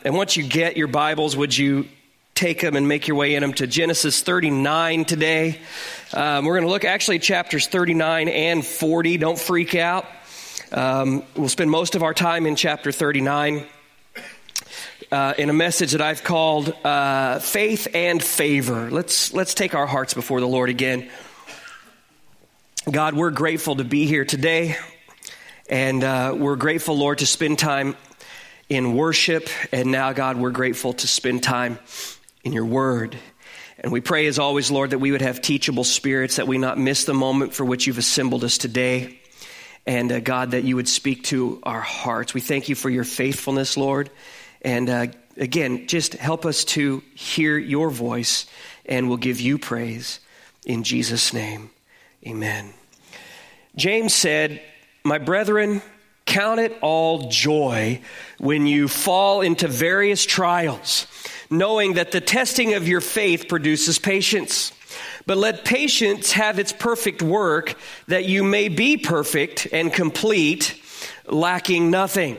And once you get your Bibles, would you take them and make your way in them to Genesis 39 today? We're going to look actually at chapters 39 and 40. Don't freak out. We'll spend most of our time in chapter 39 in a message that I've called Faith and Favor. Let's take our hearts before the Lord again. God, we're grateful to be here today, and we're grateful, Lord, to spend time in worship, and now, God, we're grateful to spend time in your word. And we pray, as always, Lord, that we would have teachable spirits, that we not miss the moment for which you've assembled us today, and God, that you would speak to our hearts. We thank you for your faithfulness, Lord, and again, just help us to hear your voice, and we'll give you praise in Jesus' name. Amen. James said, "My brethren, count it all joy when you fall into various trials, knowing that the testing of your faith produces patience. But let patience have its perfect work, that you may be perfect and complete, lacking nothing."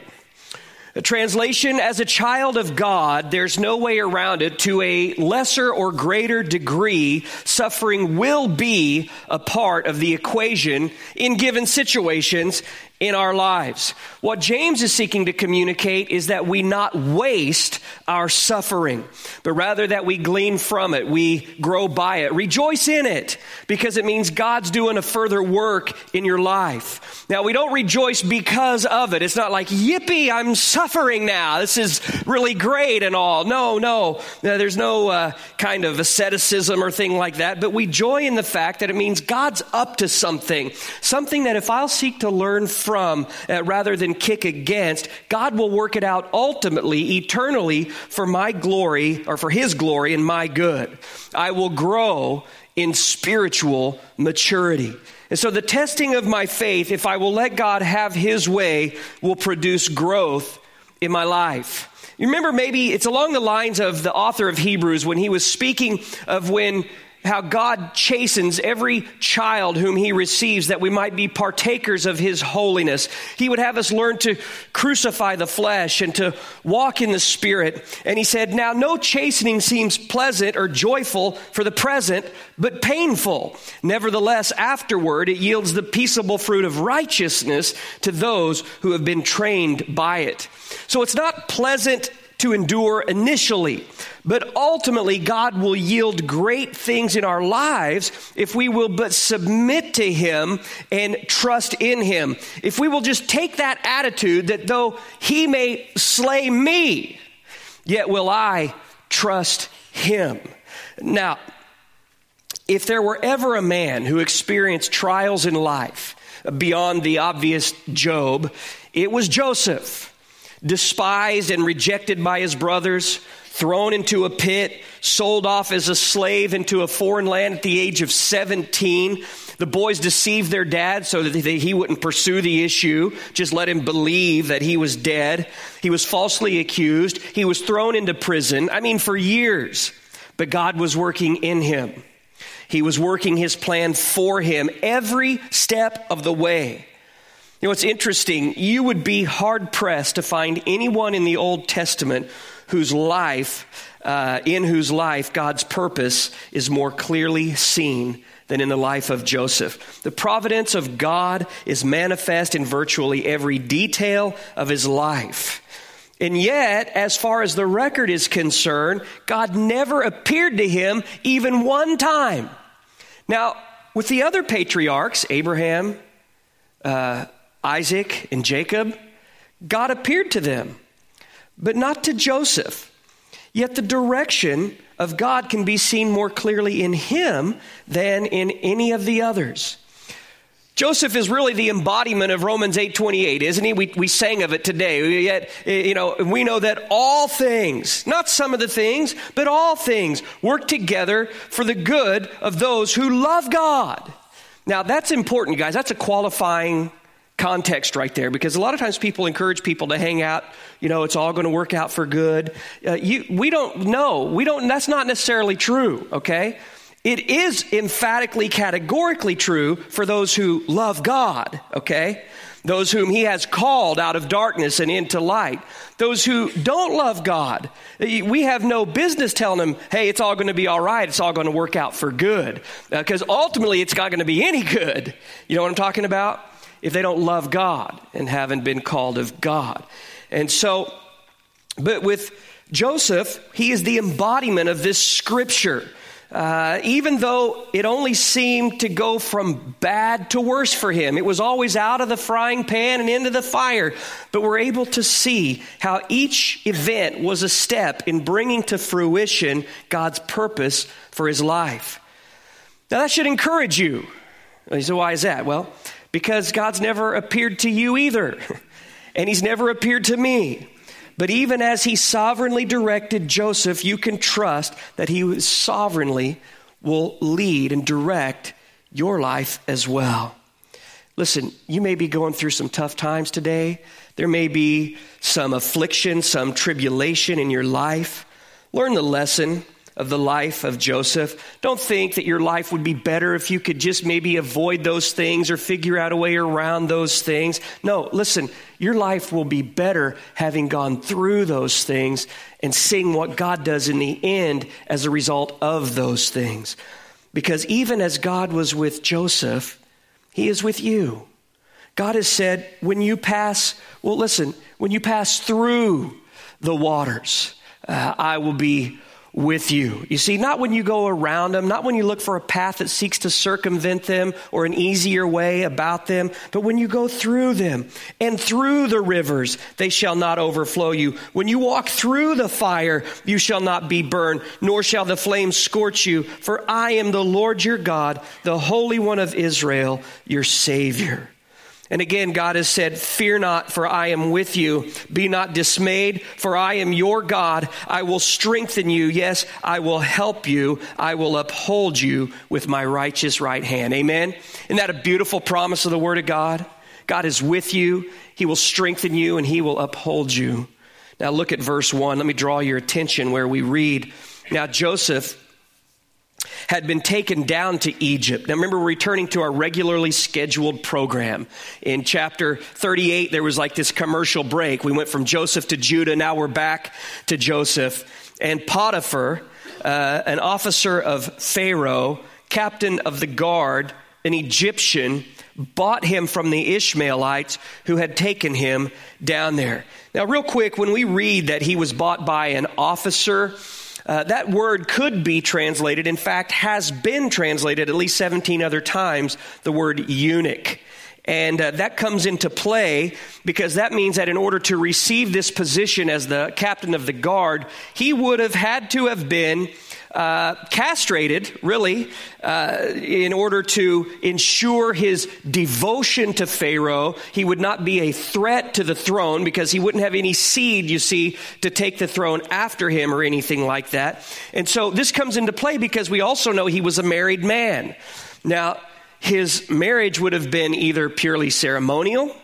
A translation: as a child of God, there's no way around it. To a lesser or greater degree, suffering will be a part of the equation in given situations in our lives. What James is seeking to communicate is that we not waste our suffering, but rather that we glean from it, we grow by it. Rejoice in it, because it means God's doing a further work in your life. Now, we don't rejoice because of it. It's not like, yippee, I'm suffering now. This is really great and all. No. There's no kind of asceticism or thing like that, but we joy in the fact that it means God's up to something that if I'll seek to learn from rather than kick against, God will work it out ultimately, eternally, for my glory, or for his glory and my good. I will grow in spiritual maturity. And so the testing of my faith, if I will let God have his way, will produce growth in my life. You remember, maybe it's along the lines of the author of Hebrews when he was speaking of how God chastens every child whom he receives, that we might be partakers of his holiness. He would have us learn to crucify the flesh and to walk in the Spirit. And he said, now no chastening seems pleasant or joyful for the present, but painful. Nevertheless, afterward, it yields the peaceable fruit of righteousness to those who have been trained by it. So it's not pleasant to endure initially, but ultimately God will yield great things in our lives if we will but submit to him and trust in him. If we will just take that attitude that though he may slay me, yet will I trust him. Now, if there were ever a man who experienced trials in life beyond the obvious Job, it was Joseph. Despised and rejected by his brothers, thrown into a pit, sold off as a slave into a foreign land at the age of 17. The boys deceived their dad so that he wouldn't pursue the issue, just let him believe that he was dead. He was falsely accused. He was thrown into prison, for years. But God was working in him. He was working his plan for him every step of the way. You know, it's interesting. You would be hard-pressed to find anyone in the Old Testament in whose life God's purpose is more clearly seen than in the life of Joseph. The providence of God is manifest in virtually every detail of his life. And yet, as far as the record is concerned, God never appeared to him even one time. Now, with the other patriarchs, Abraham, Isaac and Jacob, God appeared to them, but not to Joseph. Yet the direction of God can be seen more clearly in him than in any of the others. Joseph is really the embodiment of Romans 8:28, isn't he? We sang of it today. Yet, we know that all things, not some of the things, but all things work together for the good of those who love God. Now, that's important, guys. That's a qualifying context right there, because a lot of times people encourage people to hang out, it's all going to work out for good. We don't know. That's not necessarily true, okay? It is emphatically, categorically true for those who love God, okay? those whom he has called out of darkness and into light. Those who don't love God, we have no business telling them, hey, it's all going to be all right. It's all going to work out for good. Because ultimately, it's not going to be any good. You know what I'm talking about? If they don't love God and haven't been called of God. And so, but with Joseph, he is the embodiment of this scripture. Even though it only seemed to go from bad to worse for him, it was always out of the frying pan and into the fire. But we're able to see how each event was a step in bringing to fruition God's purpose for his life. Now that should encourage you. So why is that? Well, because God's never appeared to you either. And he's never appeared to me. But even as he sovereignly directed Joseph, you can trust that he sovereignly will lead and direct your life as well. Listen, you may be going through some tough times today. There may be some affliction, some tribulation in your life. Learn the lesson of the life of Joseph. Don't think that your life would be better if you could just maybe avoid those things or figure out a way around those things. No, listen, your life will be better having gone through those things and seeing what God does in the end as a result of those things. Because even as God was with Joseph, he is with you. God has said, when you pass through the waters, I will be with you. You see, not when you go around them, not when you look for a path that seeks to circumvent them or an easier way about them, but when you go through them and through the rivers, they shall not overflow you. When you walk through the fire, you shall not be burned, nor shall the flames scorch you. For I am the Lord your God, the Holy One of Israel, your Savior. And again, God has said, fear not, for I am with you. Be not dismayed, for I am your God. I will strengthen you. Yes, I will help you. I will uphold you with my righteous right hand. Amen. Isn't that a beautiful promise of the Word of God? God is with you. He will strengthen you and he will uphold you. Now look at verse 1. Let me draw your attention where we read, now Joseph had been taken down to Egypt. Now remember, we're returning to our regularly scheduled program. In chapter 38, there was like this commercial break. We went from Joseph to Judah. Now we're back to Joseph. And Potiphar, an officer of Pharaoh, captain of the guard, an Egyptian, bought him from the Ishmaelites who had taken him down there. Now real quick, when we read that he was bought by an officer, that word could be translated, in fact, has been translated at least 17 other times, the word eunuch. And that comes into play because that means that in order to receive this position as the captain of the guard, he would have had to have been castrated, really, in order to ensure his devotion to Pharaoh. He would not be a threat to the throne because he wouldn't have any seed, you see, to take the throne after him or anything like that. And so this comes into play because we also know he was a married man. Now, his marriage would have been either purely ceremonial,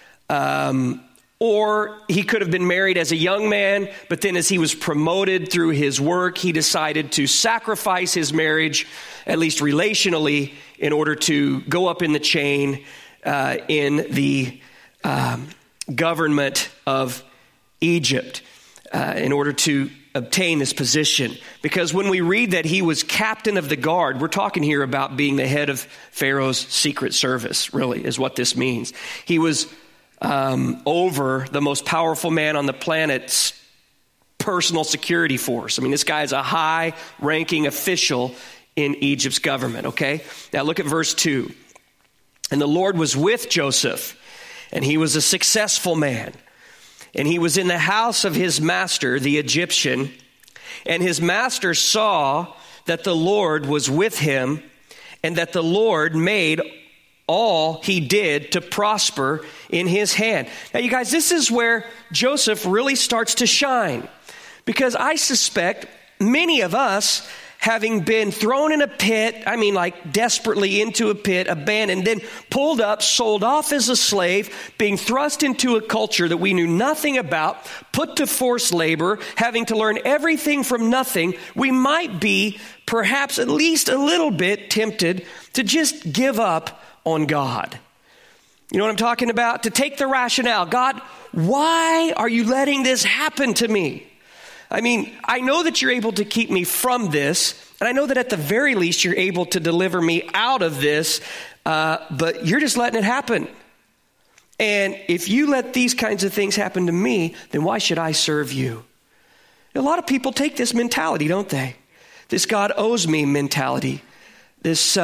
or he could have been married as a young man, but then as he was promoted through his work, he decided to sacrifice his marriage, at least relationally, in order to go up in the chain in the government of Egypt, in order to obtain this position. Because when we read that he was captain of the guard, we're talking here about being the head of Pharaoh's secret service, really, is what this means. He was over the most powerful man on the planet's personal security force. I mean, this guy is a high-ranking official in Egypt's government, okay? Now look at verse 2. And the Lord was with Joseph, and he was a successful man. And he was in the house of his master, the Egyptian, and his master saw that the Lord was with him, and that the Lord made all he did to prosper in his hand. Now, you guys, this is where Joseph really starts to shine, because I suspect many of us, having been thrown in a pit, I mean like desperately into a pit, abandoned, then pulled up, sold off as a slave, being thrust into a culture that we knew nothing about, put to forced labor, having to learn everything from nothing, we might be perhaps at least a little bit tempted to just give up on God. You know what I'm talking about? To take the rationale. God, why are you letting this happen to me? I mean, I know that you're able to keep me from this, and I know that at the very least you're able to deliver me out of this, but you're just letting it happen. And if you let these kinds of things happen to me, then why should I serve you? A lot of people take this mentality, don't they? This God owes me mentality. This,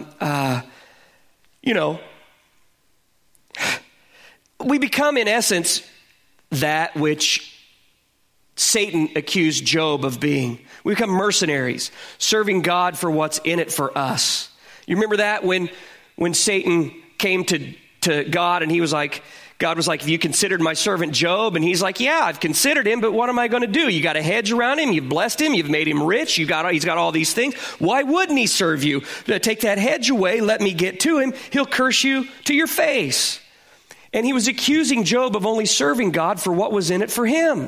we become in essence that which Satan accused Job of being. We become mercenaries, serving God for what's in it for us. You remember that when Satan came to God and he was like, God was like, have you considered my servant Job? And he's like, yeah, I've considered him, but what am I going to do? You got a hedge around him. You've blessed him. You've made him rich. He's got all these things. Why wouldn't he serve you? Take that hedge away. Let me get to him. He'll curse you to your face. And he was accusing Job of only serving God for what was in it for him.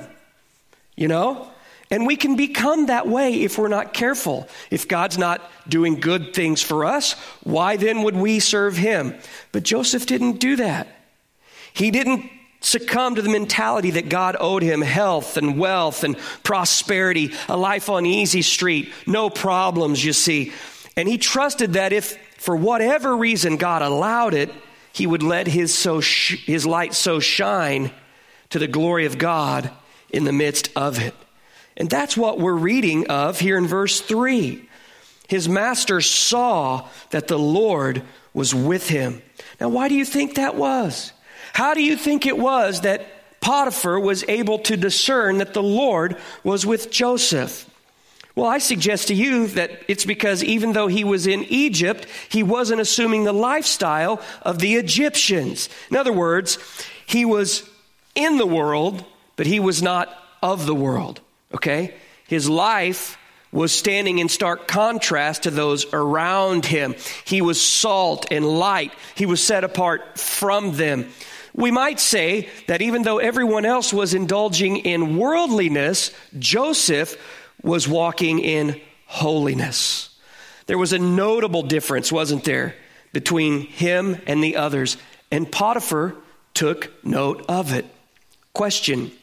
You know? And we can become that way if we're not careful. If God's not doing good things for us, why then would we serve him? But Joseph didn't do that. He didn't succumb to the mentality that God owed him health and wealth and prosperity, a life on easy street, no problems, you see. And he trusted that if, for whatever reason God allowed it, he would let his light so shine to the glory of God in the midst of it. And that's what we're reading of here in verse 3. His master saw that the Lord was with him. Now, why do you think that was? How do you think it was that Potiphar was able to discern that the Lord was with Joseph? Well, I suggest to you that it's because even though he was in Egypt, he wasn't assuming the lifestyle of the Egyptians. In other words, he was in the world, but he was not of the world, okay? His life was standing in stark contrast to those around him. He was salt and light. He was set apart from them. We might say that even though everyone else was indulging in worldliness, Joseph was walking in holiness. There was a notable difference, wasn't there, between him and the others, and Potiphar took note of it. Question: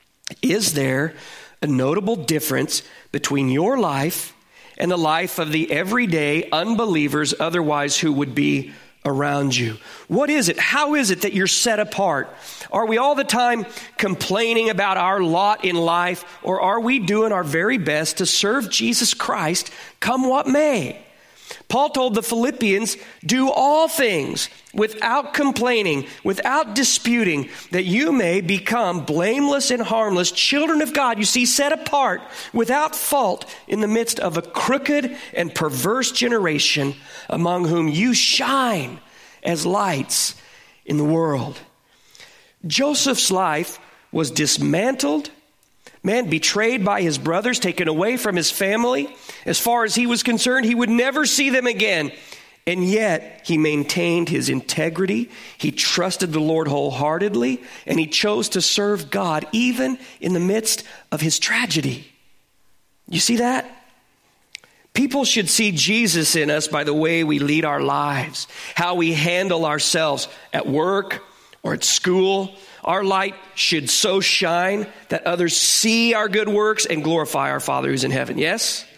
is there a notable difference between your life and the life of the everyday unbelievers otherwise who would be around you? What is it? How is it that you're set apart? Are we all the time complaining about our lot in life, or are we doing our very best to serve Jesus Christ come what may? Paul told the Philippians, do all things without complaining, without disputing, that you may become blameless and harmless, children of God, you see, set apart, without fault, in the midst of a crooked and perverse generation, among whom you shine as lights in the world. Joseph's life was dismantled, betrayed by his brothers, taken away from his family. As far as he was concerned, he would never see them again. And yet, he maintained his integrity. He trusted the Lord wholeheartedly, and he chose to serve God even in the midst of his tragedy. You see that? People should see Jesus in us by the way we lead our lives, how we handle ourselves at work or at school. Our light should so shine that others see our good works and glorify our Father who's in heaven. Yes?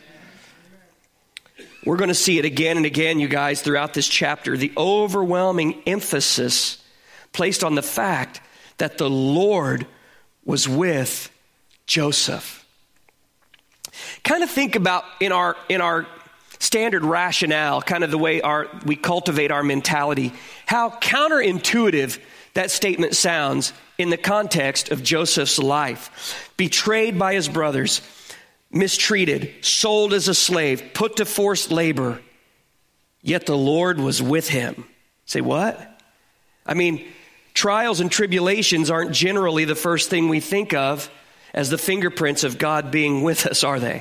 We're going to see it again and again, you guys, throughout this chapter. The overwhelming emphasis placed on the fact that the Lord was with Joseph. Kind of think about in our standard rationale, kind of the way we cultivate our mentality, how counterintuitive that statement sounds in the context of Joseph's life. Betrayed by his brothers, mistreated, sold as a slave, put to forced labor, yet the Lord was with him. Say what? I mean, trials and tribulations aren't generally the first thing we think of as the fingerprints of God being with us, are they?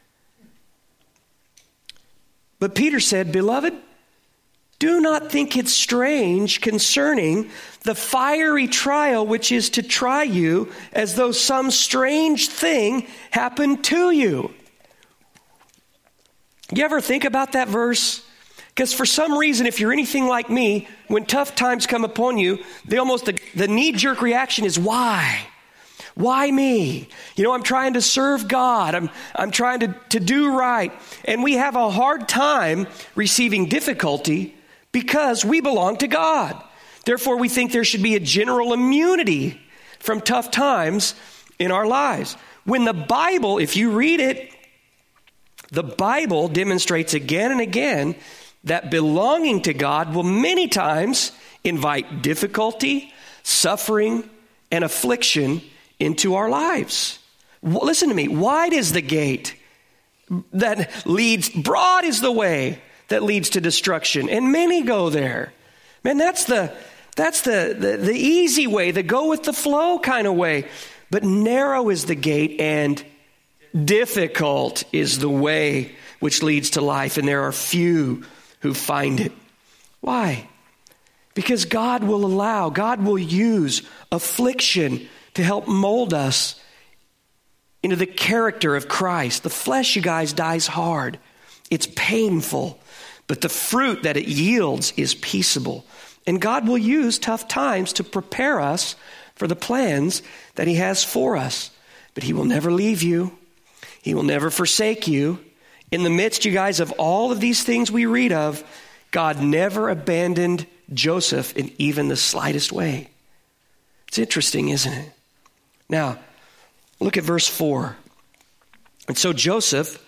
But Peter said, beloved, do not think it strange concerning the fiery trial which is to try you, as though some strange thing happened to you. You ever think about that verse? Because for some reason, if you're anything like me, when tough times come upon you, the knee-jerk reaction is why? Why me? I'm trying to serve God. I'm trying to do right. And we have a hard time receiving difficulty because we belong to God. Therefore, we think there should be a general immunity from tough times in our lives. When the Bible, if you read it, the Bible demonstrates again and again that belonging to God will many times invite difficulty, suffering, and affliction into our lives. Listen to me. Wide is the gate that leads, broad is the way that leads to destruction, and many go there. Man, that's the easy way, the go with the flow kind of way. But narrow is the gate, and difficult is the way which leads to life, and there are few who find it. Why? Because God will use affliction to help mold us into the character of Christ. The flesh, you guys, dies hard. It's painful, but the fruit that it yields is peaceable. And God will use tough times to prepare us for the plans that He has for us. But He will never leave you. He will never forsake you. In the midst, you guys, of all of these things we read of, God never abandoned Joseph in even the slightest way. It's interesting, isn't it? Now, look at verse 4. And so Joseph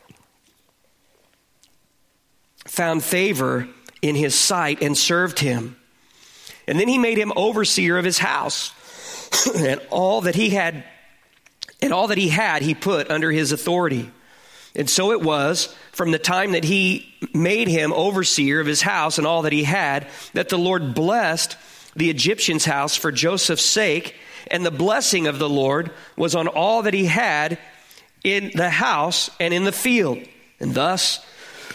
found favor in his sight and served him. And then he made him overseer of his house. And all that he had, he put under his authority. And so it was from the time that he made him overseer of his house and all that he had, that the Lord blessed the Egyptian's house for Joseph's sake. And the blessing of the Lord was on all that he had in the house and in the field. And thus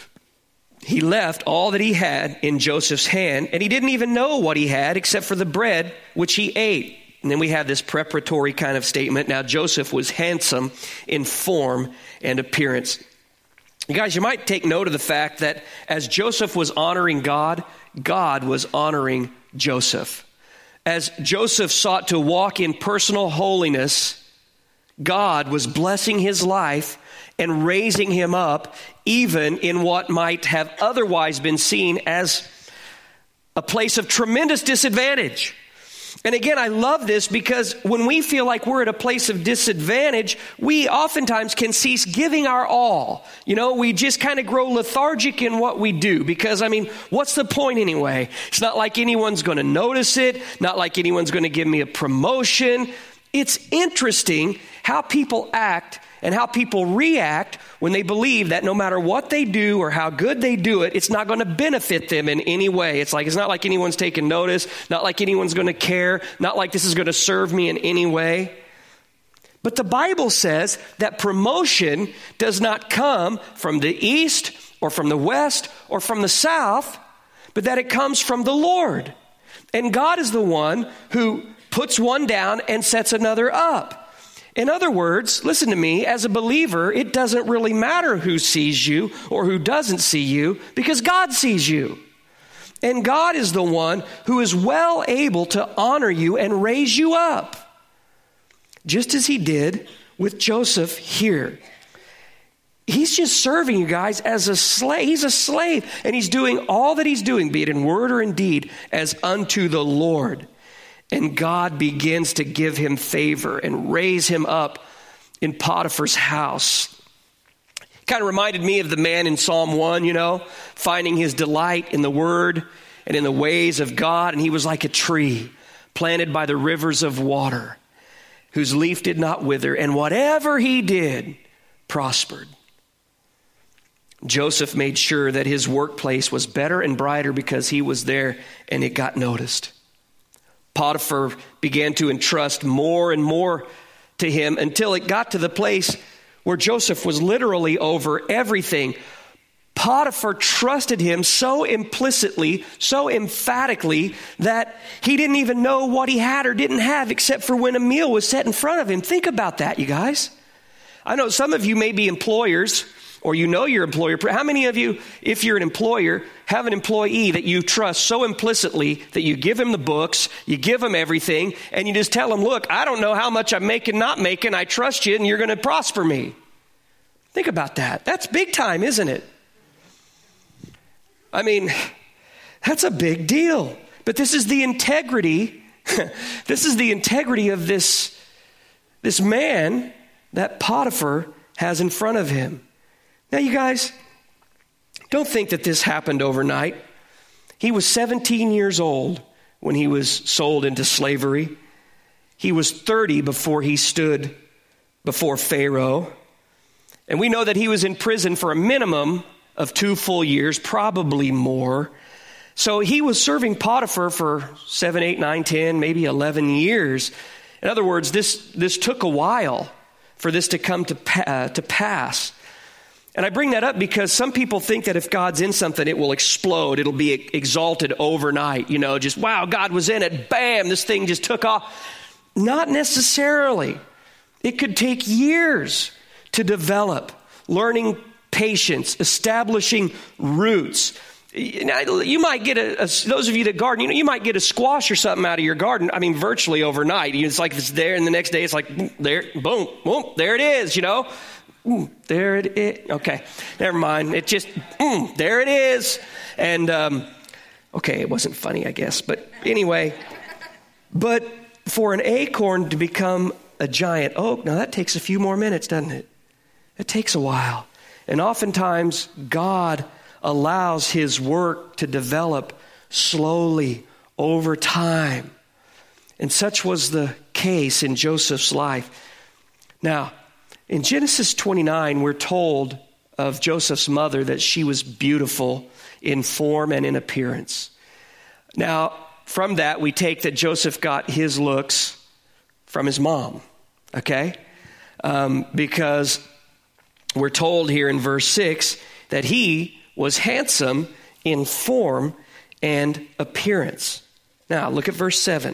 he left all that he had in Joseph's hand, and he didn't even know what he had except for the bread which he ate. And then we have this preparatory kind of statement. Now Joseph was handsome in form and appearance. You guys, you might take note of the fact that as Joseph was honoring God, God was honoring Joseph. As Joseph sought to walk in personal holiness, God was blessing his life and raising him up, even in what might have otherwise been seen as a place of tremendous disadvantage. And again, I love this because when we feel like we're at a place of disadvantage, we oftentimes can cease giving our all. We just kind of grow lethargic in what we do because, what's the point anyway? It's not like anyone's going to notice it, not like anyone's going to give me a promotion. It's interesting how people act and how people react when they believe that no matter what they do or how good they do it, it's not going to benefit them in any way. It's not like anyone's taking notice, not like anyone's going to care, not like this is going to serve me in any way. But the Bible says that promotion does not come from the east or from the west or from the south, but that it comes from the Lord. And God is the one who puts one down and sets another up. In other words, listen to me, as a believer, it doesn't really matter who sees you or who doesn't see you because God sees you. And God is the one who is well able to honor you and raise you up, just as He did with Joseph here. He's just serving you guys as a slave. He's a slave, and he's doing all that he's doing, be it in word or in deed, as unto the Lord. And God begins to give him favor and raise him up in Potiphar's house. Kind of reminded me of the man in Psalm 1, finding his delight in the word and in the ways of God. And he was like a tree planted by the rivers of water, whose leaf did not wither, and whatever he did prospered. Joseph made sure that his workplace was better and brighter because he was there and it got noticed. Potiphar began to entrust more and more to him until it got to the place where Joseph was literally over everything. Potiphar trusted him so implicitly, so emphatically, that he didn't even know what he had or didn't have except for when a meal was set in front of him. Think about that, you guys. I know some of you may be employers, or you know your employer. How many of you, if you're an employer, have an employee that you trust so implicitly that you give him the books, you give him everything, and you just tell him, look, I don't know how much I'm making, not making. I trust you, and you're going to prosper me. Think about that. That's big time, isn't it? I mean, that's a big deal. But this is the integrity. This is the integrity of this man that Potiphar has in front of him. Now, you guys, don't think that this happened overnight. He was 17 years old when he was sold into slavery. He was 30 before he stood before Pharaoh. And we know that he was in prison for a minimum of 2 full years, probably more. So he was serving Potiphar for 7, 8, 9, 10, maybe 11 years. In other words, this took a while for this to come to pass. And I bring that up because some people think that if God's in something, it will explode. It'll be exalted overnight. You know, just, wow, God was in it. Bam, this thing just took off. Not necessarily. It could take years to develop, learning patience, establishing roots. Now, you might get those of you that garden, you might get a squash or something out of your garden. I mean, virtually overnight. It's like it's there, and the next day it's like, there, boom, boom, there it is, Ooh, there it is. Okay, never mind. It just, there it is. And, okay, it wasn't funny, I guess. But anyway, but for an acorn to become a giant oak, now that takes a few more minutes, doesn't it? It takes a while. And oftentimes, God allows his work to develop slowly over time. And such was the case in Joseph's life. Now, in Genesis 29, we're told of Joseph's mother that she was beautiful in form and in appearance. Now, from that, we take that Joseph got his looks from his mom, okay? Because we're told here in verse 6 that he was handsome in form and appearance. Now, look at verse 7.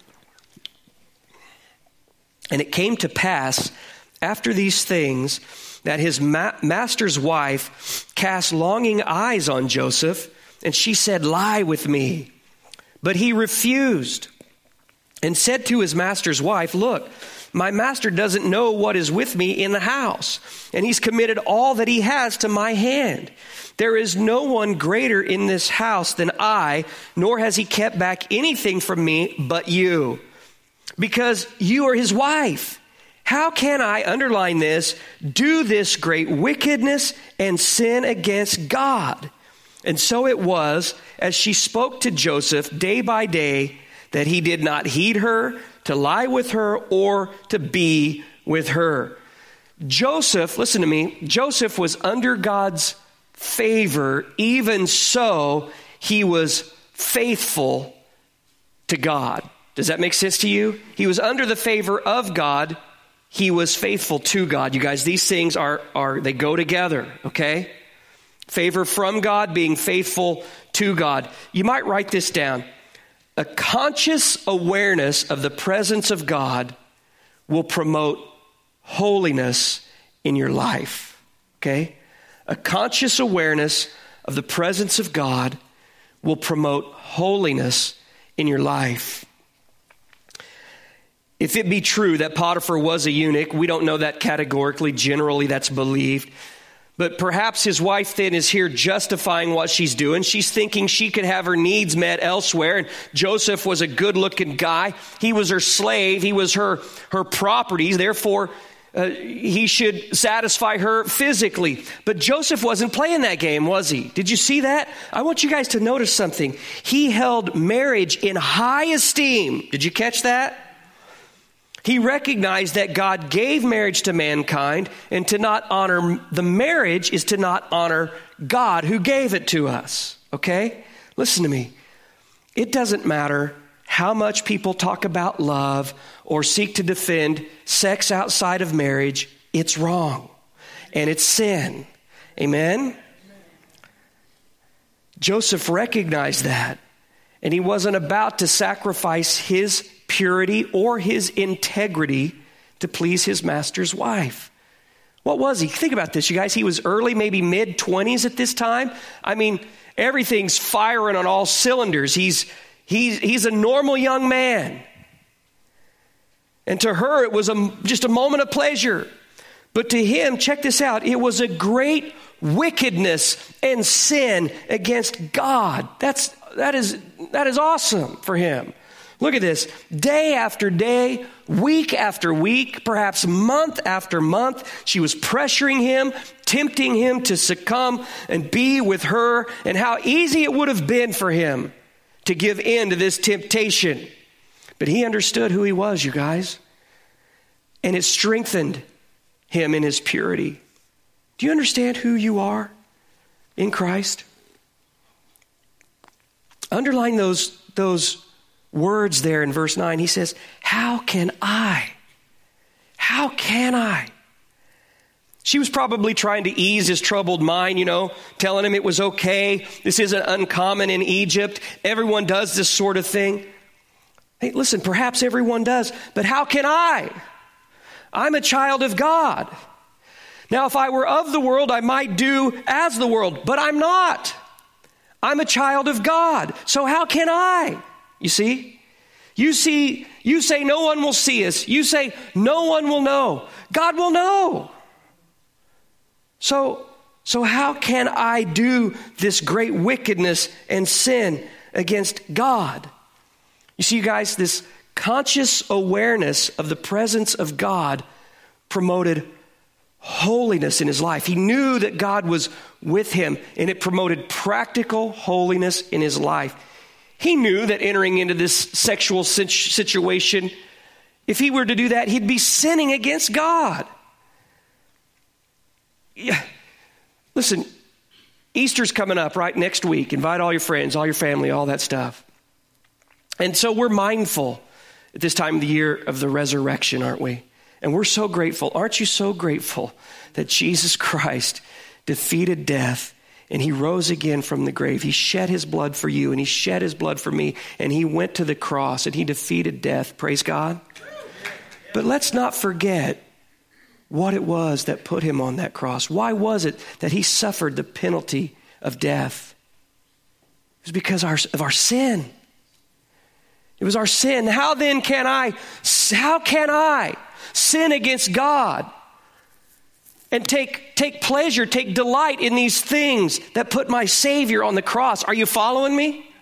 And it came to pass after these things that his master's wife cast longing eyes on Joseph, and she said, lie with me. But he refused and said to his master's wife, look, my master doesn't know what is with me in the house, and he's committed all that he has to my hand. There is no one greater in this house than I, nor has he kept back anything from me but you, because you are his wife. How can I, underline this, do this great wickedness and sin against God? And so it was, as she spoke to Joseph day by day, that he did not heed her, to lie with her, or to be with her. Joseph, listen to me, Joseph was under God's favor. Even so, he was faithful to God. Does that make sense to you? He was under the favor of God. He was faithful to God. You guys, these things they go together, okay? Favor from God, being faithful to God. You might write this down. A conscious awareness of the presence of God will promote holiness in your life, okay? A conscious awareness of the presence of God will promote holiness in your life. If it be true that Potiphar was a eunuch, we don't know that categorically. Generally, that's believed. But perhaps his wife then is here justifying what she's doing. She's thinking she could have her needs met elsewhere. And Joseph was a good-looking guy. He was her slave. He was her property. Therefore, he should satisfy her physically. But Joseph wasn't playing that game, was he? Did you see that? I want you guys to notice something. He held marriage in high esteem. Did you catch that? He recognized that God gave marriage to mankind, and to not honor the marriage is to not honor God who gave it to us. Okay? Listen to me. It doesn't matter how much people talk about love or seek to defend sex outside of marriage. It's wrong. And it's sin. Amen? Joseph recognized that. And he wasn't about to sacrifice his purity or his integrity to please his master's wife. What was he? Think about this, you guys. He was early, maybe mid-20s at this time. I mean, everything's firing on all cylinders. He's a normal young man. And to her, it was just a moment of pleasure. But to him, check this out, it was a great wickedness and sin against God. That is awesome for him. Look at this. Day after day, week after week, perhaps month after month, she was pressuring him, tempting him to succumb and be with her, and how easy it would have been for him to give in to this temptation. But he understood who he was, you guys, and it strengthened him in his purity. Do you understand who you are in Christ? Underline those words there in verse 9. He says, how can I? How can I? She was probably trying to ease his troubled mind, telling him it was okay. This isn't uncommon in Egypt. Everyone does this sort of thing. Hey, listen, perhaps everyone does, but how can I? I'm a child of God. Now, if I were of the world, I might do as the world, but I'm not. I'm a child of God. So how can I? You see? You say no one will see us. You say no one will know. God will know. So how can I do this great wickedness and sin against God? You see, you guys, this conscious awareness of the presence of God promoted holiness in his life. He knew that God was with him, and it promoted practical holiness in his life. He knew that entering into this sexual situation, if he were to do that, he'd be sinning against God. Yeah. Listen, Easter's coming up right next week. Invite all your friends, all your family, all that stuff. And so we're mindful at this time of the year of the resurrection, aren't we? And we're so grateful. Aren't you so grateful that Jesus Christ defeated death and he rose again from the grave? He shed his blood for you and he shed his blood for me, and he went to the cross and he defeated death. Praise God. But let's not forget what it was that put him on that cross. Why was it that he suffered the penalty of death? It was because of our sin. It was our sin. How can I sin against God and take pleasure, take delight in these things that put my Savior on the cross? Are you following me?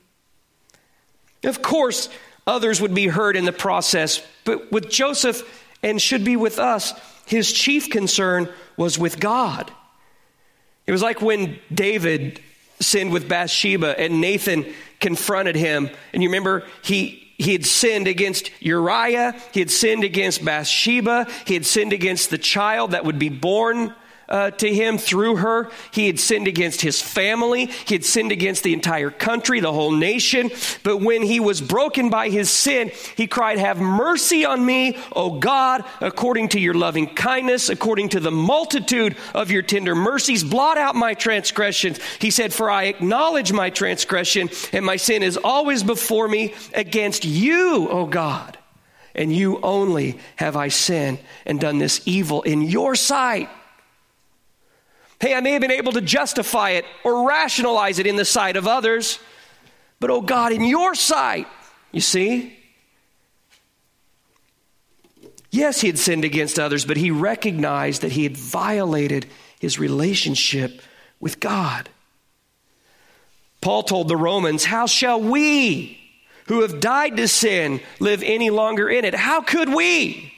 Of course, others would be hurt in the process, but with Joseph, and should be with us, his chief concern was with God. It was like when David sinned with Bathsheba and Nathan confronted him. And you remember, he had sinned against Uriah. He had sinned against Bathsheba. He had sinned against the child that would be born to him through her. He had sinned against his family. He had sinned against the entire country, the whole nation. But when he was broken by his sin, he cried, "Have mercy on me, O God, according to your loving kindness, according to the multitude of your tender mercies, blot out my transgressions." He said, "For I acknowledge my transgression, and my sin is always before me. Against you, O God, and you only have I sinned and done this evil in your sight." Hey, I may have been able to justify it or rationalize it in the sight of others, but oh God, in your sight, you see? Yes, he had sinned against others, but he recognized that he had violated his relationship with God. Paul told the Romans, "How shall we who have died to sin live any longer in it? How could we?"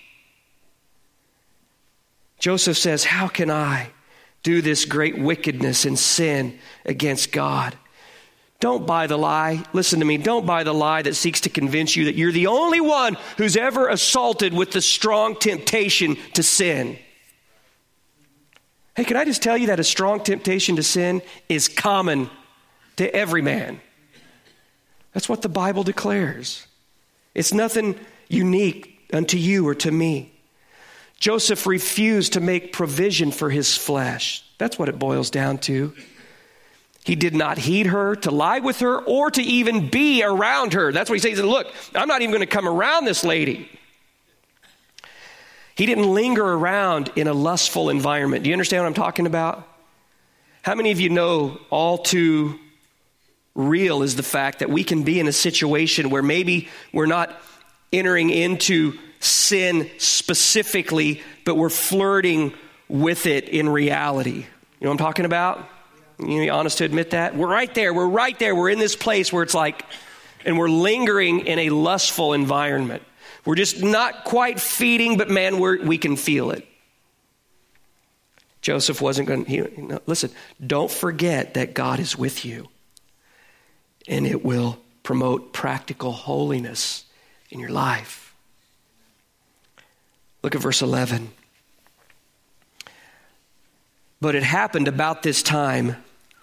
Joseph says, "How can I do this great wickedness and sin against God?" Don't buy the lie. Listen to me. Don't buy the lie that seeks to convince you that you're the only one who's ever assaulted with the strong temptation to sin. Hey, can I just tell you that a strong temptation to sin is common to every man? That's what the Bible declares. It's nothing unique unto you or to me. Joseph refused to make provision for his flesh. That's what it boils down to. He did not heed her, to lie with her, or to even be around her. That's what he says. Look, I'm not even going to come around this lady. He didn't linger around in a lustful environment. Do you understand what I'm talking about? How many of you know all too real is the fact that we can be in a situation where maybe we're not entering into sin specifically, but we're flirting with it in reality. You know what I'm talking about? You be honest to admit that? We're right there. We're in this place where it's like, and we're lingering in a lustful environment. We're just not quite feeding, but man, we can feel it. Joseph wasn't going to, listen, don't forget that God is with you. And it will promote practical holiness in your life. Look at verse 11. But it happened about this time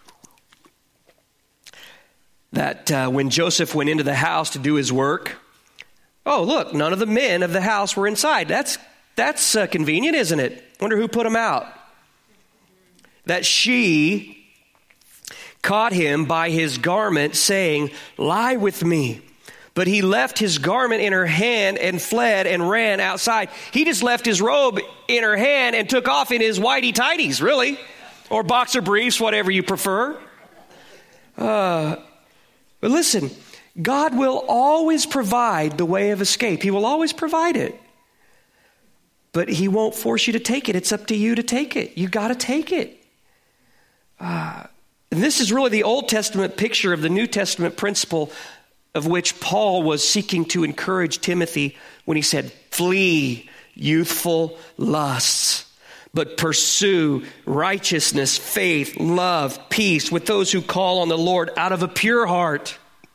that when Joseph went into the house to do his work, oh, look, none of the men of the house were inside. That's convenient, isn't it? Wonder who put them out. That she caught him by his garment, saying, lie with me. But he left his garment in her hand and fled and ran outside. He just left his robe in her hand and took off in his whitey-tighties, really. Or boxer briefs, whatever you prefer. But listen, God will always provide the way of escape. He will always provide it. But he won't force you to take it. It's up to you to take it. You got to take it. And this is really the Old Testament picture of the New Testament principle of which Paul was seeking to encourage Timothy when he said, flee youthful lusts, but pursue righteousness, faith, love, peace with those who call on the Lord out of a pure heart.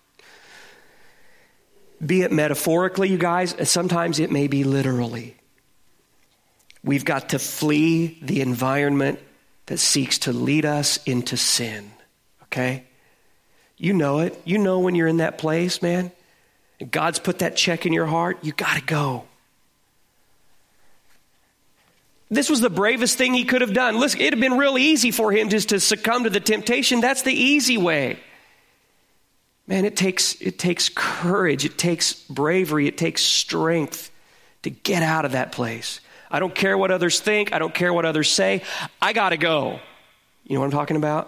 Be it metaphorically, you guys, and sometimes it may be literally. We've got to flee the environment that seeks to lead us into sin, okay? You know it. You know when you're in that place, man. And God's put that check in your heart. You got to go. This was the bravest thing he could have done. Listen, it had been real easy for him just to succumb to the temptation. That's the easy way. Man, it takes courage. It takes bravery. It takes strength to get out of that place. I don't care what others think. I don't care what others say. I got to go. You know what I'm talking about?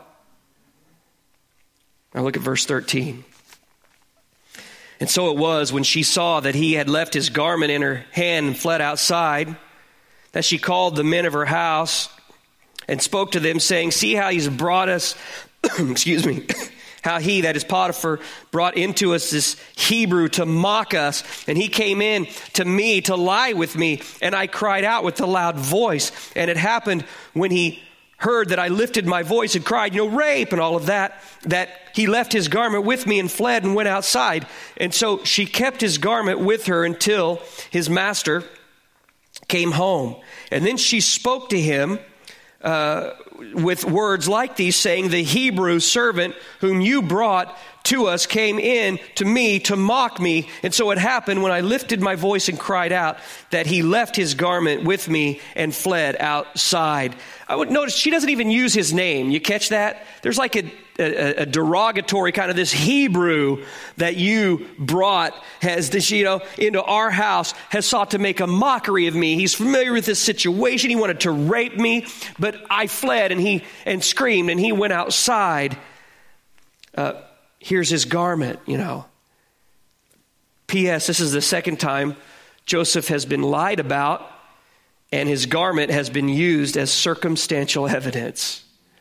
Now look at verse 13. And so it was when she saw that he had left his garment in her hand and fled outside, that she called the men of her house and spoke to them, saying, see how he's brought us, excuse me, how he, that is Potiphar, brought into us this Hebrew to mock us. And he came in to me to lie with me. And I cried out with a loud voice. And it happened when he heard that I lifted my voice and cried, rape and all of that he left his garment with me and fled and went outside. And so she kept his garment with her until his master came home. And then she spoke to him with words like these, saying, the Hebrew servant whom you brought to us came in to me to mock me. And so it happened when I lifted my voice and cried out that he left his garment with me and fled outside. I would notice she doesn't even use his name. You catch that? There's like a derogatory kind of this Hebrew that you brought has this, into our house has sought to make a mockery of me. He's familiar with this situation. He wanted to rape me, but I fled and screamed and he went outside. Here's his garment, P.S. This is the second time Joseph has been lied about and his garment has been used as circumstantial evidence.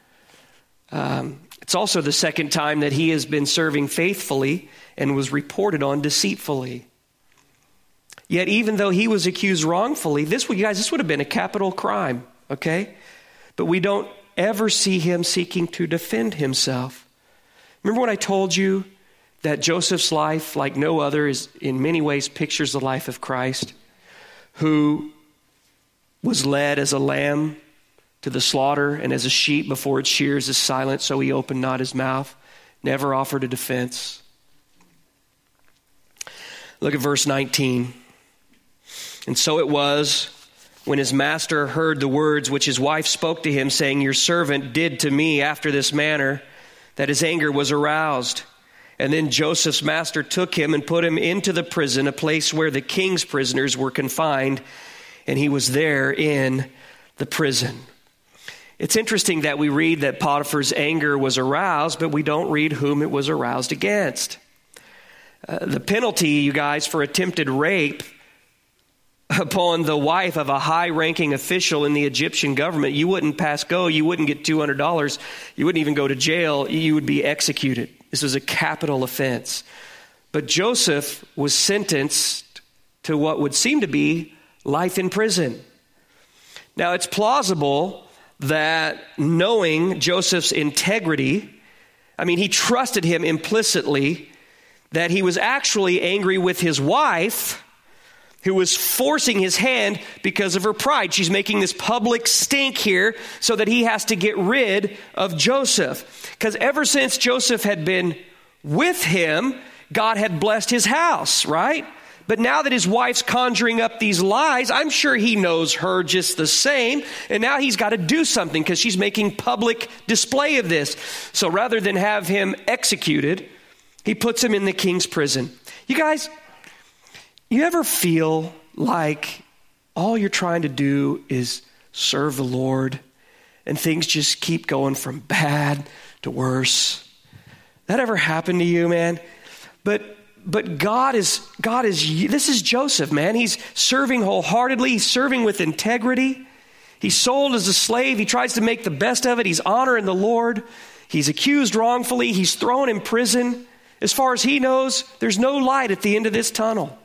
It's also the second time that he has been serving faithfully and was reported on deceitfully. Yet even though he was accused wrongfully, this would have been a capital crime, okay? But we don't ever see him seeking to defend himself. Remember when I told you that Joseph's life, like no other, is in many ways pictures the life of Christ, who was led as a lamb to the slaughter, and as a sheep before its shears is silent, so he opened not his mouth, never offered a defense. Look at verse 19. And so it was when his master heard the words which his wife spoke to him, saying, your servant did to me after this manner, that his anger was aroused. And then Joseph's master took him and put him into the prison, a place where the king's prisoners were confined. and he was there in the prison. It's interesting that we read that Potiphar's anger was aroused, but we don't read whom it was aroused against. The penalty, you guys, for attempted rape upon the wife of a high-ranking official in the Egyptian government, you wouldn't pass go, you wouldn't get $200, you wouldn't even go to jail, you would be executed. This was a capital offense. But Joseph was sentenced to what would seem to be life in prison. Now, it's plausible that knowing Joseph's integrity, he trusted him implicitly, that he was actually angry with his wife, who was forcing his hand because of her pride. She's making this public stink here so that he has to get rid of Joseph. Because ever since Joseph had been with him, God had blessed his house, right? But now that his wife's conjuring up these lies, I'm sure he knows her just the same. And now he's got to do something because she's making public display of this. So rather than have him executed, he puts him in the king's prison. You guys, you ever feel like all you're trying to do is serve the Lord and things just keep going from bad to worse? That ever happened to you, man? But God is, this is Joseph, man. He's serving wholeheartedly. He's serving with integrity. He's sold as a slave. He tries to make the best of it. He's honoring the Lord. He's accused wrongfully. He's thrown in prison. As far as he knows, there's no light at the end of this tunnel.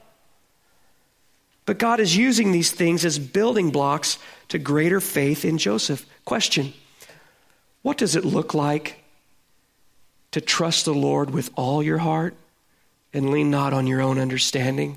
But God is using these things as building blocks to greater faith in Joseph. Question: what does it look like to trust the Lord with all your heart and lean not on your own understanding?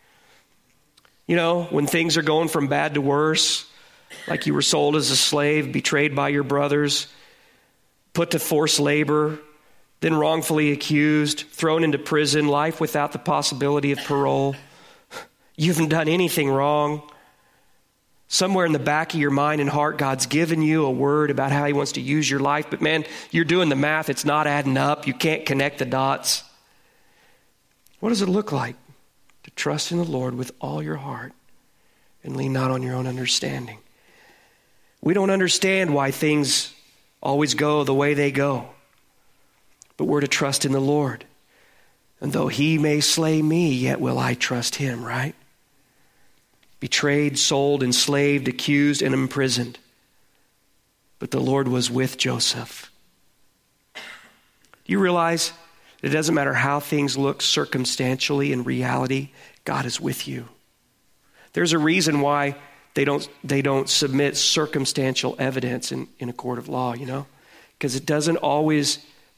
You know, when things are going from bad to worse, like you were sold as a slave, betrayed by your brothers, put to forced labor, then wrongfully accused, thrown into prison, life without the possibility of parole. You haven't done anything wrong. Somewhere in the back of your mind and heart, God's given you a word about how he wants to use your life. But man, you're doing the math. It's not adding up. You can't connect the dots. What does it look like to trust in the Lord with all your heart and lean not on your own understanding? We don't understand why things always go the way they go. But we're to trust in the Lord. And though he may slay me, yet will I trust him, right? Betrayed, sold, enslaved, accused, and imprisoned. But the Lord was with Joseph. Do you realize it doesn't matter how things look circumstantially, in reality, God is with you. There's a reason why they don't submit circumstantial evidence in a court of law, you know? Because it doesn't always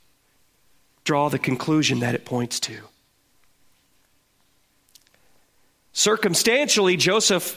draw the conclusion that it points to. Circumstantially, Joseph,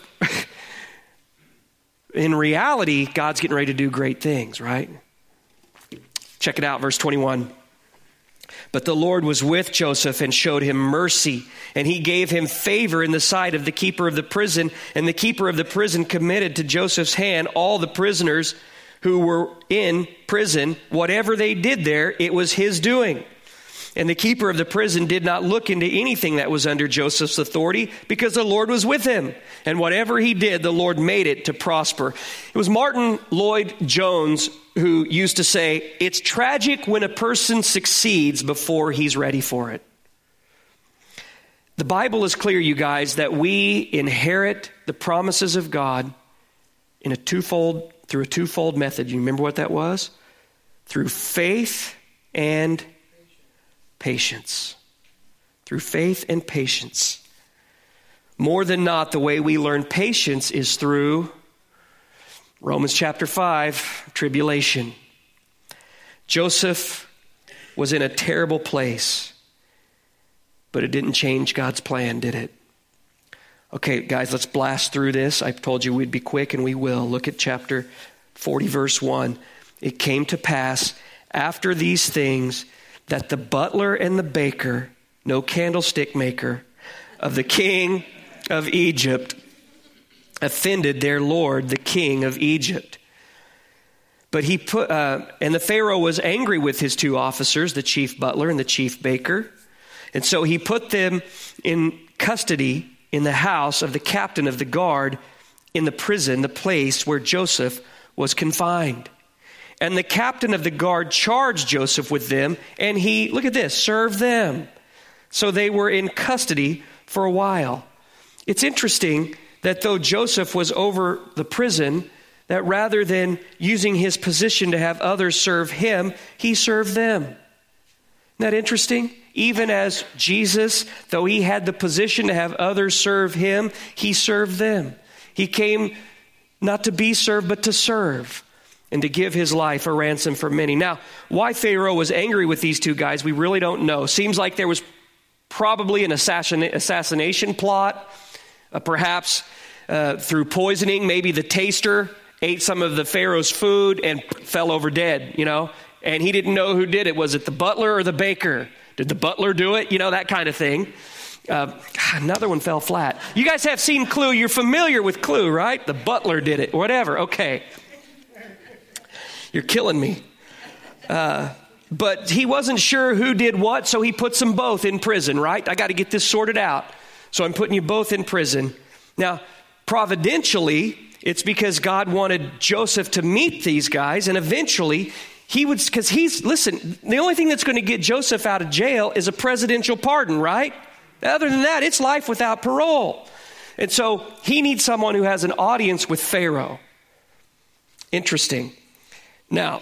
in reality, God's getting ready to do great things, right? Check it out, verse 21. But the Lord was with Joseph and showed him mercy, and he gave him favor in the sight of the keeper of the prison, and the keeper of the prison committed to Joseph's hand all the prisoners who were in prison. Whatever they did there, it was his doing. And the keeper of the prison did not look into anything that was under Joseph's authority because the Lord was with him. And whatever he did, the Lord made it to prosper. It was Martin Lloyd-Jones who used to say, it's tragic when a person succeeds before he's ready for it. The Bible is clear, you guys, that we inherit the promises of God through a twofold method. You remember what that was? Through faith and patience. Through faith and patience. More than not, the way we learn patience is through Romans chapter 5, tribulation. Joseph was in a terrible place, but it didn't change God's plan, did it? Okay, guys, let's blast through this. I told you we'd be quick, and we will. Look at chapter 40, verse 1. It came to pass after these things that the butler and the baker, no candlestick maker, of the king of Egypt offended their lord, the king of Egypt. But and the Pharaoh was angry with his two officers, the chief butler and the chief baker. And so he put them in custody in the house of the captain of the guard in the prison, the place where Joseph was confined. And the captain of the guard charged Joseph with them, and he, look at this, served them. So they were in custody for a while. It's interesting that though Joseph was over the prison, that rather than using his position to have others serve him, he served them. Isn't that interesting? Even as Jesus, though he had the position to have others serve him, he served them. He came not to be served, but to serve and to give his life a ransom for many. Now, why Pharaoh was angry with these two guys, we really don't know. Seems like there was probably an assassination plot, perhaps through poisoning. Maybe the taster ate some of the Pharaoh's food and fell over dead, and he didn't know who did it. Was it the butler or the baker? Did the butler do it? That kind of thing. Another one fell flat. You guys have seen Clue. You're familiar with Clue, right? The butler did it. Whatever. Okay. You're killing me. But he wasn't sure who did what, so he puts them both in prison, right? I got to get this sorted out. So I'm putting you both in prison. Now, providentially, it's because God wanted Joseph to meet these guys, and eventually listen, the only thing that's going to get Joseph out of jail is a presidential pardon, right? Other than that, it's life without parole. And so he needs someone who has an audience with Pharaoh. Interesting. Now,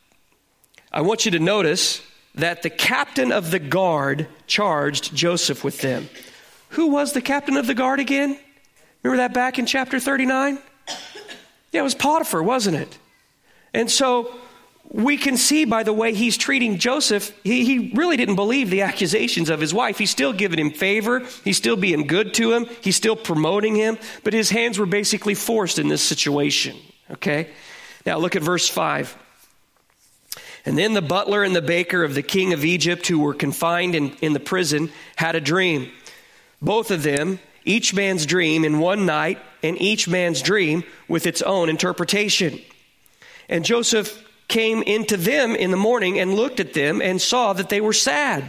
I want you to notice that the captain of the guard charged Joseph with them. Who was the captain of the guard again? Remember that back in chapter 39? Yeah, it was Potiphar, wasn't it? And so we can see by the way he's treating Joseph, he really didn't believe the accusations of his wife. He's still giving him favor. He's still being good to him. He's still promoting him. But his hands were basically forced in this situation. Okay? Now look at verse 5. And then the butler and the baker of the king of Egypt, who were confined in the prison, had a dream. Both of them, each man's dream in one night, and each man's dream with its own interpretation. And Joseph came into them in the morning and looked at them and saw that they were sad.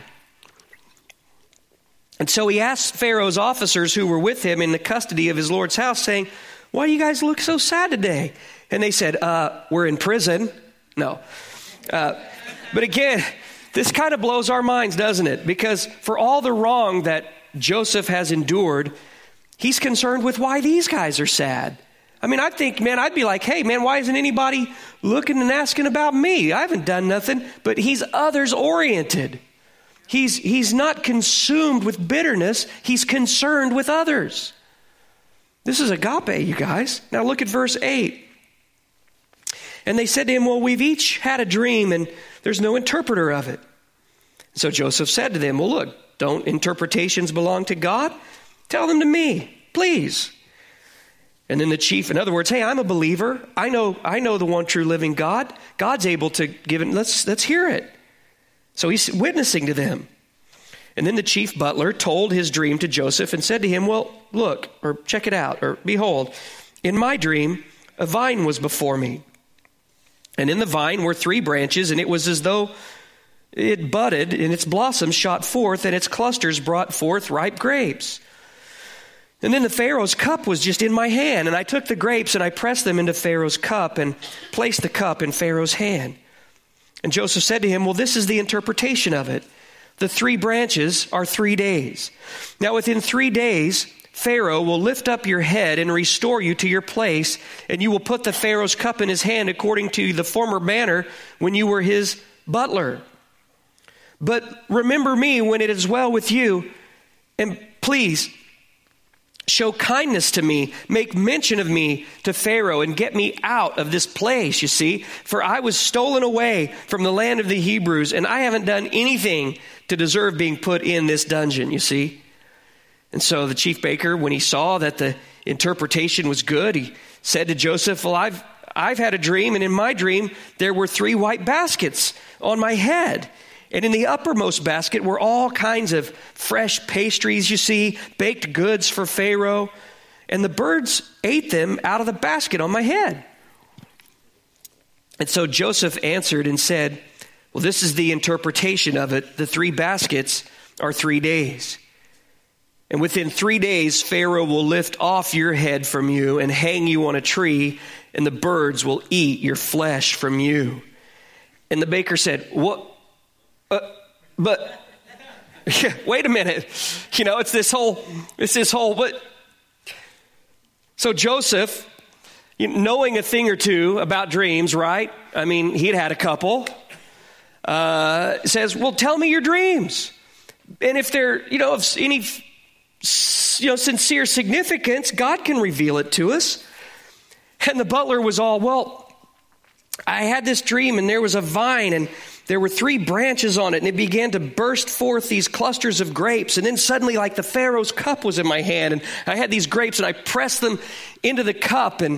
And so he asked Pharaoh's officers who were with him in the custody of his Lord's house, saying, "Why do you guys look so sad today?" And they said, "We're in prison." No. But again, this kind of blows our minds, doesn't it? Because for all the wrong that Joseph has endured, he's concerned with why these guys are sad. I mean, I think, man, I'd be like, hey, man, why isn't anybody looking and asking about me? I haven't done nothing. But he's others-oriented. He's not consumed with bitterness. He's concerned with others. This is agape, you guys. Now look at verse 8. And they said to him, "Well, we've each had a dream, and there's no interpreter of it." So Joseph said to them, "Well, look, don't interpretations belong to God? Tell them to me, please." And then the chief, in other words, hey, I'm a believer. I know the one true living God. God's able to give it. Let's hear it. So he's witnessing to them. And then the chief butler told his dream to Joseph and said to him, "Well, look," or check it out, or "Behold, in my dream, a vine was before me. And in the vine were 3 branches, and it was as though it budded, and its blossoms shot forth, and its clusters brought forth ripe grapes. And then the Pharaoh's cup was just in my hand, and I took the grapes, and I pressed them into Pharaoh's cup, and placed the cup in Pharaoh's hand." And Joseph said to him, "Well, this is the interpretation of it. The 3 branches are 3 days. Now within 3 days, Pharaoh will lift up your head and restore you to your place, and you will put the Pharaoh's cup in his hand according to the former manner when you were his butler. But remember me when it is well with you, and please show kindness to me, make mention of me to Pharaoh, and get me out of this place, you see. For I was stolen away from the land of the Hebrews, and I haven't done anything to deserve being put in this dungeon," you see. And so the chief baker, when he saw that the interpretation was good, he said to Joseph, "Well, I've had a dream, and in my dream there were 3 white baskets on my head. And in the uppermost basket were all kinds of fresh pastries, you see, baked goods for Pharaoh. And the birds ate them out of the basket on my head." And so Joseph answered and said, "Well, this is the interpretation of it. The 3 baskets are 3 days. And within 3 days, Pharaoh will lift off your head from you and hang you on a tree, and the birds will eat your flesh from you. And the baker said, what? But wait a minute. It's this whole, but. So Joseph, knowing a thing or two about dreams, right? I mean, he'd had a couple, says, well, tell me your dreams. And if they're, of any, sincere significance, God can reveal it to us. And the butler was all, well, I had this dream and there was a vine and there were 3 branches on it, and it began to burst forth these clusters of grapes. And then suddenly, like the Pharaoh's cup was in my hand, and I had these grapes, and I pressed them into the cup, and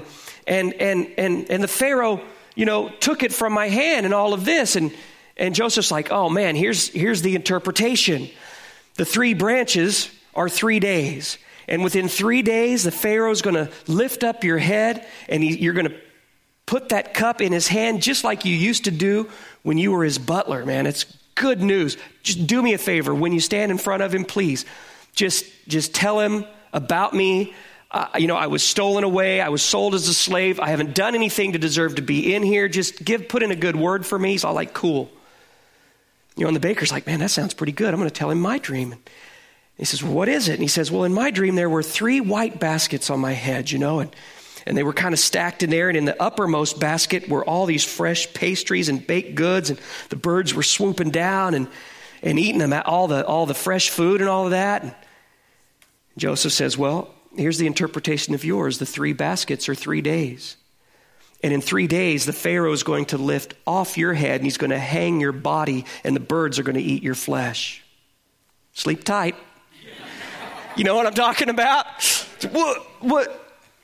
the Pharaoh, took it from my hand, and all of this. And Joseph's like, oh man, here's the interpretation. The 3 branches are 3 days, and within 3 days, the Pharaoh's going to lift up your head, and you're going to put that cup in his hand just like you used to do when you were his butler, man. It's good news. Just do me a favor. When you stand in front of him, please, just tell him about me. I was stolen away. I was sold as a slave. I haven't done anything to deserve to be in here. Just put in a good word for me. He's all like, cool. And the baker's like, man, that sounds pretty good. I'm going to tell him my dream. And he says, well, what is it? And he says, well, in my dream, there were 3 white baskets on my head, and they were kind of stacked in there. And in the uppermost basket were all these fresh pastries and baked goods. And the birds were swooping down and eating them, all the fresh food and all of that. And Joseph says, well, here's the interpretation of yours. The 3 baskets are 3 days. And in 3 days, the Pharaoh is going to lift off your head and he's going to hang your body and the birds are going to eat your flesh. Sleep tight. You know what I'm talking about? What?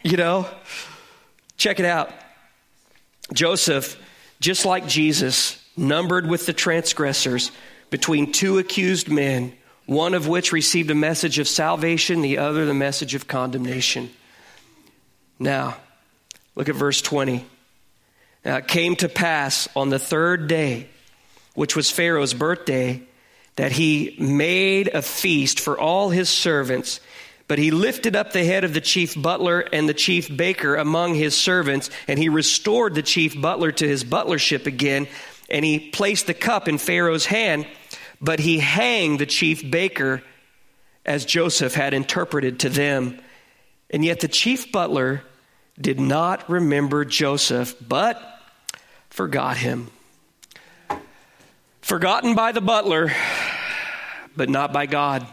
Check it out. Joseph, just like Jesus, numbered with the transgressors between 2 accused men, one of which received a message of salvation, the other the message of condemnation. Now, look at verse 20. Now it came to pass on the 3rd day, which was Pharaoh's birthday, that he made a feast for all his servants. But he lifted up the head of the chief butler and the chief baker among his servants, and he restored the chief butler to his butlership again, and he placed the cup in Pharaoh's hand, but he hanged the chief baker as Joseph had interpreted to them. And yet the chief butler did not remember Joseph, but forgot him. Forgotten by the butler, but not by God.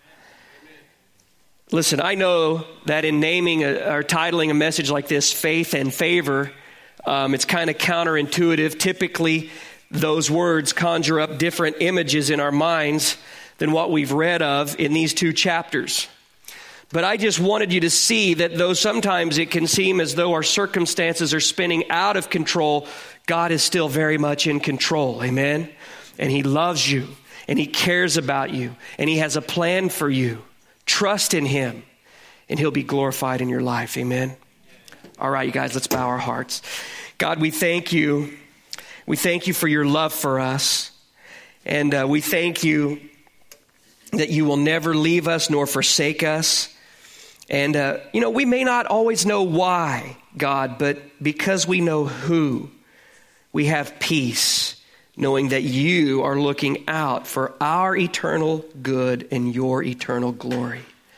Listen, I know that in naming or titling a message like this, Faith and Favor, it's kind of counterintuitive. Typically, those words conjure up different images in our minds than what we've read of in these 2 chapters. But I just wanted you to see that though sometimes it can seem as though our circumstances are spinning out of control, God is still very much in control. Amen? And he loves you, and he cares about you, and he has a plan for you. Trust in him, and he'll be glorified in your life. Amen? All right, you guys, let's bow our hearts. God, we thank you. We thank you for your love for us. And we thank you that you will never leave us nor forsake us. And, we may not always know why, God, but because we know who, we have peace, knowing that you are looking out for our eternal good and your eternal glory.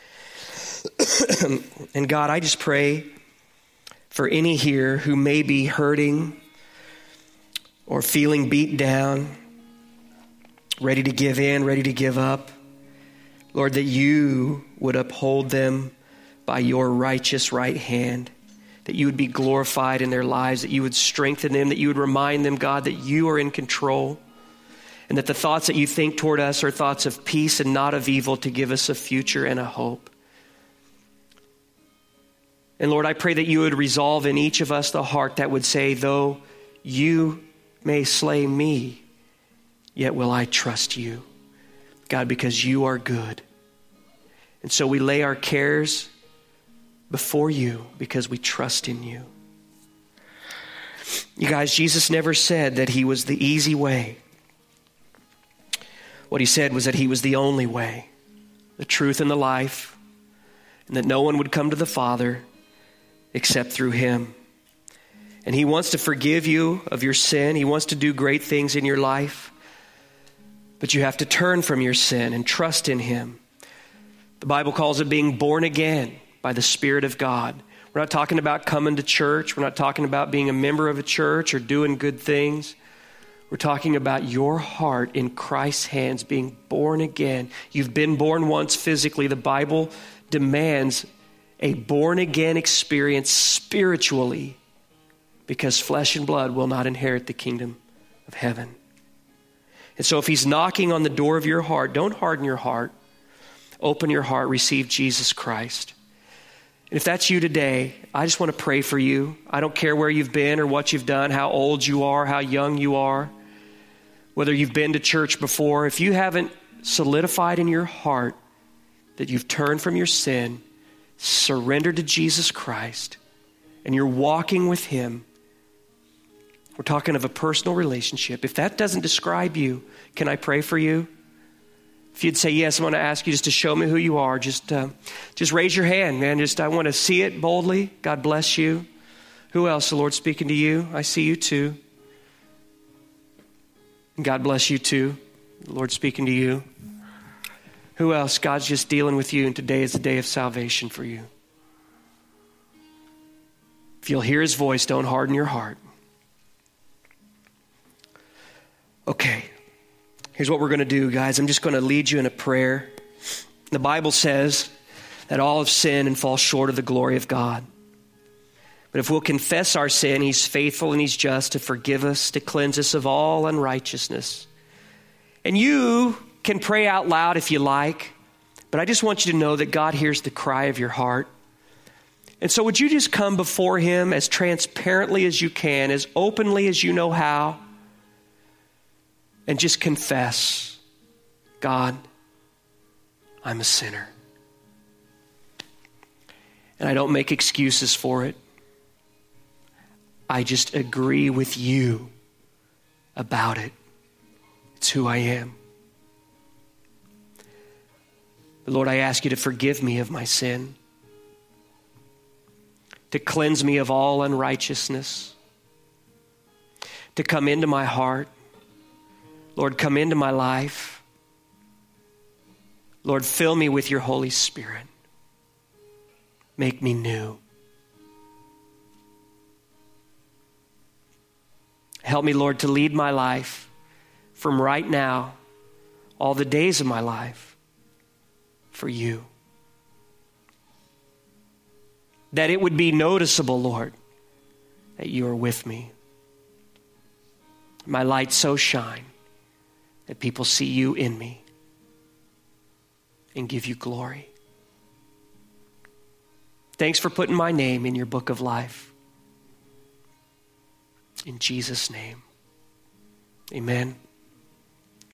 And God, I just pray for any here who may be hurting or feeling beat down, ready to give in, ready to give up. Lord, that you would uphold them by your righteous right hand, that you would be glorified in their lives, that you would strengthen them, that you would remind them, God, that you are in control, and that the thoughts that you think toward us are thoughts of peace and not of evil, to give us a future and a hope. And Lord, I pray that you would resolve in each of us the heart that would say, though you may slay me, yet will I trust you, God, because you are good. And so we lay our cares before you because we trust in you. You guys, Jesus never said that he was the easy way. What he said was that he was the only way. the truth, and the life, and that no one would come to the Father except through him. And he wants to forgive you of your sin. He wants to do great things in your life. But you have to turn from your sin and trust in him. The Bible calls it being born again by the Spirit of God. We're not talking about coming to church. We're not talking about being a member of a church or doing good things. We're talking about your heart in Christ's hands being born again. You've been born once physically. The Bible demands a born again experience spiritually, because flesh and blood will not inherit the kingdom of heaven. And so if he's knocking on the door of your heart, don't harden your heart. Open your heart, receive Jesus Christ. And if that's you today, I just want to pray for you. I don't care where you've been or what you've done, how old you are, how young you are, whether you've been to church before. If you haven't solidified in your heart that you've turned from your sin, surrendered to Jesus Christ, and you're walking with him, we're talking of a personal relationship. If that doesn't describe you, can I pray for you? If you'd say, yes, I want to ask you just to show me who you are. Just raise your hand, man. I want to see it boldly. God bless you. Who else? The Lord speaking to you. I see you too. God bless you too. The Lord speaking to you. Who else? God's just dealing with you, and today is the day of salvation for you. If you'll hear his voice, don't harden your heart. Okay, here's what we're going to do, guys. I'm just going to lead you in a prayer. The Bible says that all have sinned and fall short of the glory of God. But if we'll confess our sin, he's faithful and he's just to forgive us, to cleanse us of all unrighteousness. And you can pray out loud if you like, but I just want you to know that God hears the cry of your heart. And so would you just come before him as transparently as you can, as openly as you know how, and just confess, God, I'm a sinner. And I don't make excuses for it. I just agree with you about it. It's who I am. But Lord, I ask you to forgive me of my sin, to cleanse me of all unrighteousness, to come into my heart. Lord, come into my life. Lord, fill me with your Holy Spirit. Make me new. Help me, Lord, to lead my life from right now, all the days of my life, for you. That it would be noticeable, Lord, that you are with me. My light so shine that people see you in me and give you glory. Thanks for putting my name in your book of life. In Jesus' name, amen.